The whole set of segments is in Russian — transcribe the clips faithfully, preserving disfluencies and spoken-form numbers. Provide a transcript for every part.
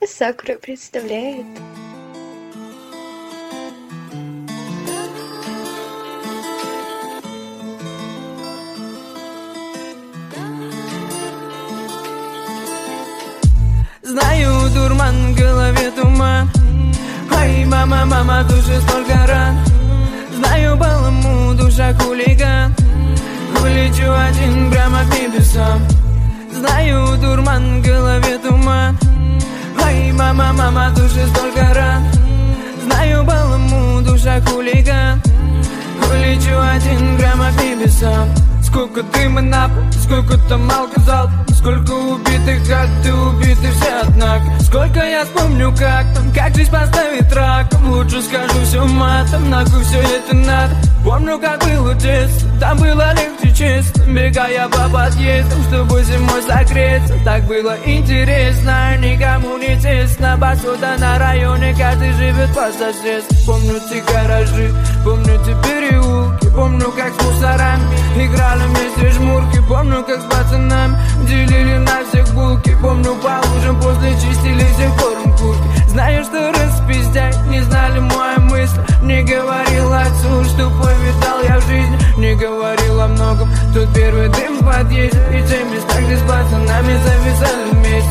Сакура представляет. Знаю, дурман, в голове туман. Ай, мама, мама, душе столько ран. Знаю, баламу, душа хулиган. Улечу один прямо к небесам. Знаю, дурман, в голове туман. Ай, мама, мама, душе столько ран. Знаю, баламу, душа хулиган. Улечу один прямо к небесам. Сколько дыма на пол, сколько там алкозал, сколько убитых, как ты убиты все, однако. Сколько я вспомню, как там, как жизнь поставить раком. Лучше скажу все матом, нахуй все это надо. Помню, как было детство, там было легче, честно. Бегая по подъездам, чтобы зимой согреться. Так было интересно, никому не тесно. Посуда на районе, каждый живет по соседству. Помню те гаражи, помню те переулки. Помню, как с мусорами играли вместе жмурки. Помню, как с пацанами делили на всех булки. Помню, по лужам после чистили всех корм курки. Знаю, что распиздяй, не знали мои мысли. Не говорил отцу, что повидал я в жизни. Не говорил о многом, тот первый дым в подъезде. И те места, где с пацанами зависали вместе.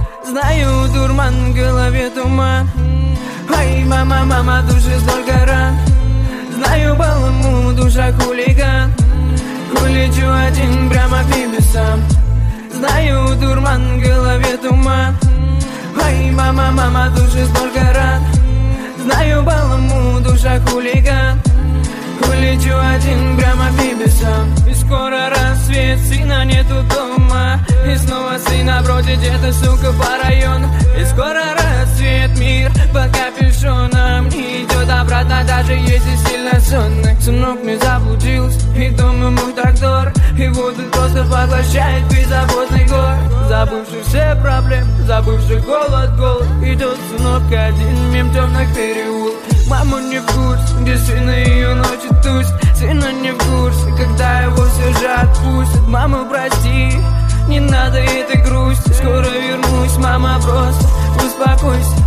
Знаю, дурман, в голове туман. Ай, мама, мама, душе столько ран. Знаю, баламу, душа хулиган. Улечу один прямо к небесам. Знаю, дурман, в голове туман. Ай, мама, мама, душе столько ран. Знаю, баламу, душа хулиган. Улечу один прямо к небесам. И скоро рассвет, сына нету дома. И снова сына бродит где-то, сука, по району. И скоро рассвет, мир под капюшоном не идет обратно, даже если сильно сонный. Сынок не заблудился, и дом ему так дорог. И воду просто поглощает беззаботный город. Забывший все проблемы, забывший голод, голод. Идет сынок один мимо темных переулок. Мама не в курсе, где сын ее ночью тусит. Сына не в курсе, когда его все же отпустят. Мама, прости, не надо этой грусти. Скоро вернусь, мама, просто успокойся.